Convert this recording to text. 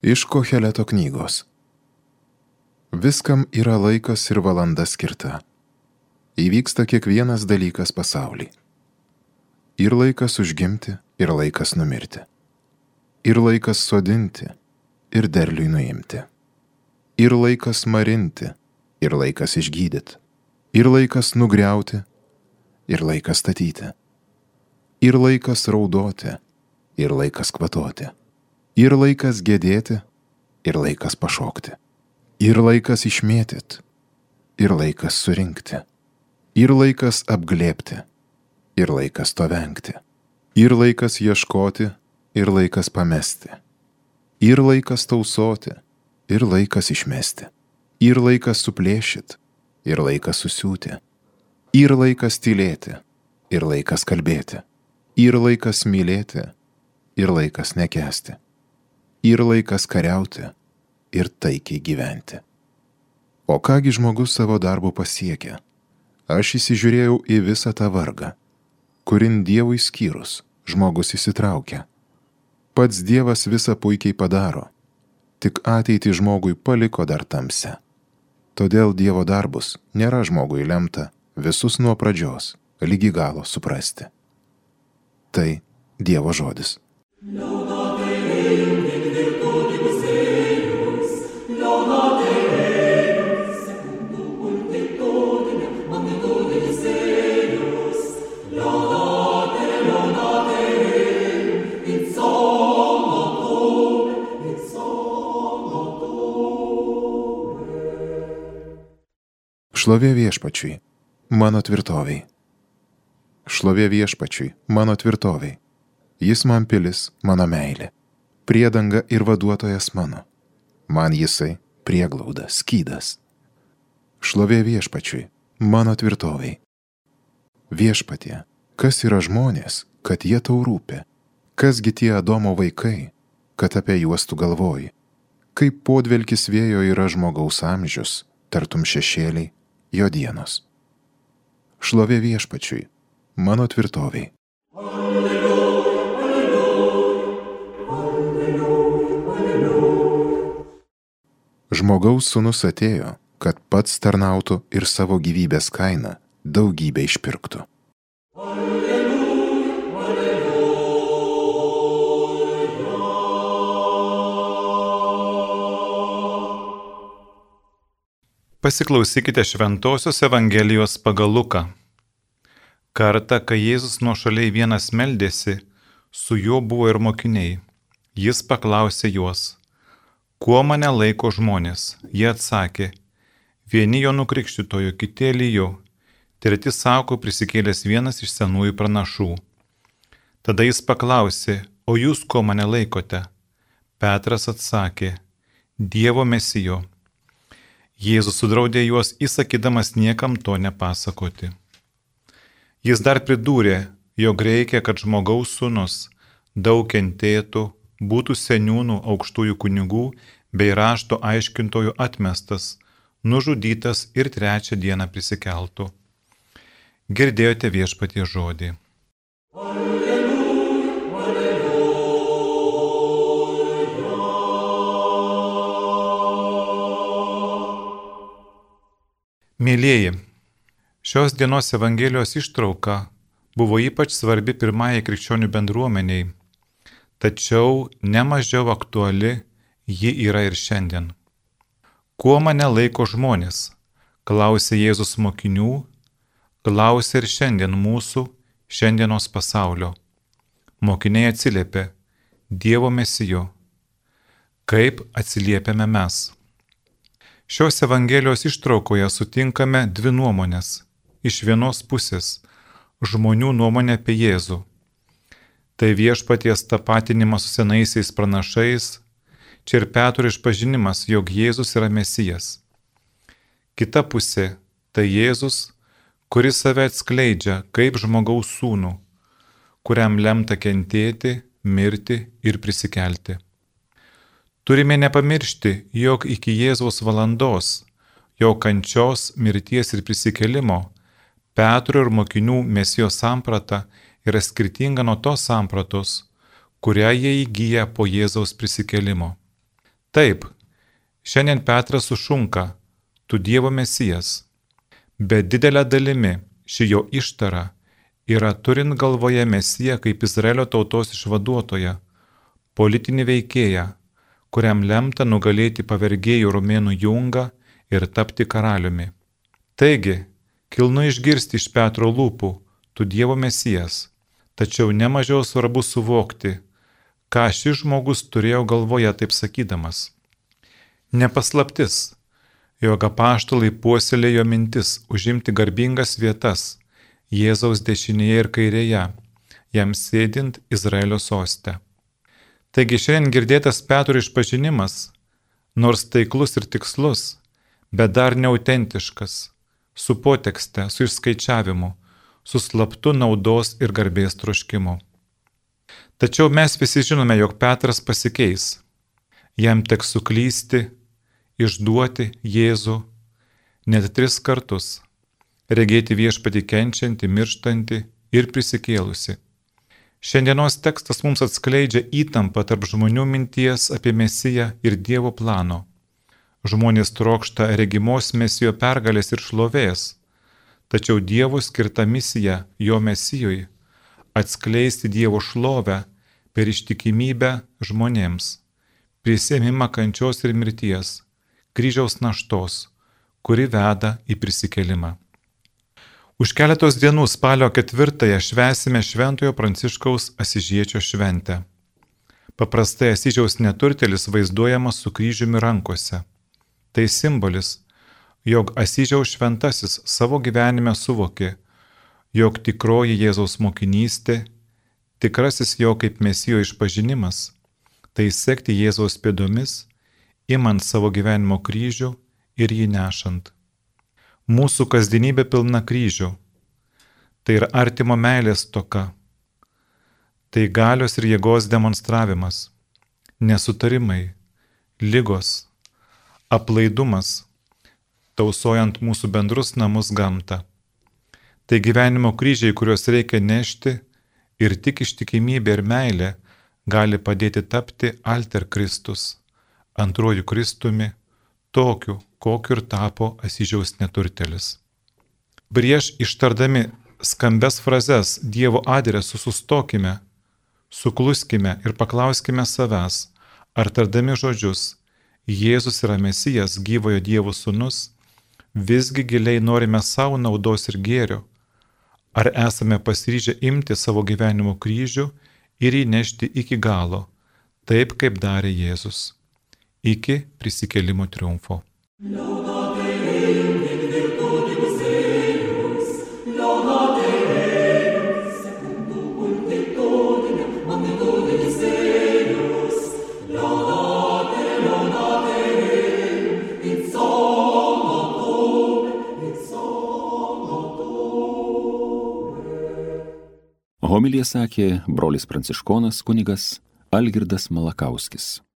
Iš Koheleto knygos. Viskam yra laikas ir valanda skirta. Įvyksta kiekvienas dalykas pasauly. Ir laikas užgimti, ir laikas numirti. Ir laikas sodinti, ir derliui nuimti. Ir laikas marinti, ir laikas išgydyti. Ir laikas nugriauti, ir laikas statyti. Ir laikas raudoti, ir laikas kvatoti. Ir laikas gedėti, ir laikas pašokti. Ir laikas išmėtyt, ir laikas surinkti. Ir laikas apglėbti, ir laikas to vengti. Ir laikas ieškoti, ir laikas pamesti. Ir laikas tausoti, ir laikas išmesti. Ir laikas suplėšyt, ir laikas susiūti. Ir laikas tylėti, ir laikas kalbėti. Ir laikas mylėti, ir laikas nekęsti. Ir laikas kariauti, ir taikiai gyventi. O kągi žmogus savo darbu pasiekia? Aš įsižiūrėjau į visą tą vargą, kurin Dievui skyrus žmogus įsitraukia. Pats Dievas visą puikiai padaro, tik ateitį žmogui paliko dar tamsią. Todėl Dievo darbus nėra žmogui lemta visus nuo pradžios ligi galo suprasti. Tai Dievo žodis. Šlovė viešpačiui, mano tvirtoviai. Šlovė viešpačiui, mano tvirtoviai. Jis man pilis, mano meilė, priedanga ir vaduotojas mano. Man jisai prieglauda, skydas. Šlovė viešpačiui, mano tvirtoviai. Viešpatie, kas yra žmonės, kad jie tau rūpi? Kasgi tie Adomo vaikai, kad apie juos tu galvoji? Kaip podvelkis vėjo yra žmogaus amžius, tartum šešėliai jo dienos. Šlovė viešpačiui, mano tvirtoviai. Žmogaus sūnus atėjo, kad pats tarnautų ir savo gyvybės kainą daugybę išpirktų. Pasiklausykite Šventosios Evangelijos pagal Luką. Kartą, kai Jėzus nuošaliai vienas meldėsi, su juo buvo ir mokiniai. Jis paklausė juos, kuo mane laiko žmonės? Jie atsakė, vieni Jonu Krikštytoju, kiti Eliju, treti sako prisikėlęs vienas iš senųjų pranašų. Tada jis paklausė, o jūs kuo mane laikote? Petras atsakė, Dievo Mesijo. Jėzus sudraudė juos, įsakydamas niekam to nepasakoti. Jis dar pridūrė, jog reikia, kad žmogaus sūnus daug kentėtų, būtų seniūnų, aukštųjų kunigų bei rašto aiškintojų atmestas, nužudytas ir trečią dieną prisikeltų. Girdėjote viešpaties žodį. Mėlieji, šios dienos Evangelijos ištrauka buvo ypač svarbi pirmajai krikščionių bendruomeniai, tačiau nemažiau aktuali ji yra ir šiandien. Kuo mane laiko žmonės? Klausė Jėzus mokinių, klausė ir šiandien mūsų, šiandienos pasaulio. Mokiniai atsiliepė, Dievo Mesijo. Kaip atsiliepiame mes? Šios Evangelijos ištraukoje sutinkame dvi nuomonės. Iš vienos pusės žmonių nuomonė apie Jėzų. Tai viešpaties tapatinimas su senaisiais pranašais, čia ir Petro išpažinimas, jog Jėzus yra Mesijas. Kita pusė tai Jėzus, kuris save atskleidžia kaip žmogaus sūnų, kuriam lemta kentėti, mirti ir prisikelti. Turime nepamiršti, jog iki Jėzaus valandos, jo kančios, mirties ir prisikėlimo, Petro ir mokinių Mesijo samprata yra skirtinga nuo tos sampratos, kurią jie įgyja po Jėzaus prisikėlimo. Taip, šiandien Petras sušunka, tu Dievo Mesijas, bet didelė dalimi ši jo ištara yra turint galvoje Mesiją kaip Izraelio tautos išvaduotoją, politinį veikėją, kuriam lemta nugalėti pavergėjų romėnų jungą ir tapti karaliumi. Taigi, kilnu išgirsti iš Petro lūpų, tu Dievo Mesijas, tačiau nemažiau svarbu suvokti, ką šis žmogus turėjo galvoje taip sakydamas. Nepaslaptis, jog apaštalai puoselėjo mintis užimti garbingas vietas Jėzaus dešinėje ir kairėje, jam sėdint Izraelio soste. Taigi šiandien girdėtas Petro išpažinimas, nors taiklus ir tikslus, bet dar neautentiškas, su potekste, su išskaičiavimu, su slaptu naudos ir garbės troškimu. Tačiau mes visi žinome, jog Petras pasikeis. Jam teks suklysti, išduoti Jėzų net 3 kartus, regėti viešpatį kenčiantį, mirštantį ir prisikėlusi. Šiandienos tekstas mums atskleidžia įtampą tarp žmonių minties apie Mesiją ir Dievo plano. Žmonės trokšta regimos Mesijo pergalės ir šlovės, tačiau Dievo skirta misija jo Mesijui atskleisti Dievo šlovę per ištikimybę žmonėms, prisiėmimą kančios ir mirties, kryžiaus naštos, kuri veda į prisikėlimą. Už keletos dienų spalio 4 švęsime Šventojo Pranciškaus Asyžiečio šventę. Paprastai Asyžiaus neturtėlis vaizduojamas su kryžiumi rankose. Tai simbolis, jog Asyžiaus šventasis savo gyvenime suvokė, jog tikroji Jėzaus mokinystė, tikrasis jo kaip Mesijo išpažinimas, tai sekti Jėzaus pėdomis, imant savo gyvenimo kryžių ir jį nešant. Mūsų kasdienybė pilna kryžių. Tai ir artimo meilės stoka. Tai galios ir jėgos demonstravimas, nesutarimai, ligos, aplaidumas, tausojant mūsų bendrus namus gamtą. Tai gyvenimo kryžiai, kuriuos reikia nešti ir tik ištikimybė ir meilė gali padėti tapti alter Kristus, antruoju Kristumi, tokiu, kokiu ir tapo Asyžiaus neturtėlis. Prieš ištardami skambes frazes Dievo adresu sustokime, sukluskime ir paklauskime savęs, ar tardami žodžius Jėzus yra Mesijas, gyvojo Dievo sūnus, visgi giliai norime savo naudos ir gėrio, ar esame pasiryžę imti savo gyvenimo kryžių ir įnešti iki galo, taip kaip darė Jėzus, iki prisikėlimo triumfo. Homiliją sakė brolis pranciškonas kunigas Algirdas Malakauskis.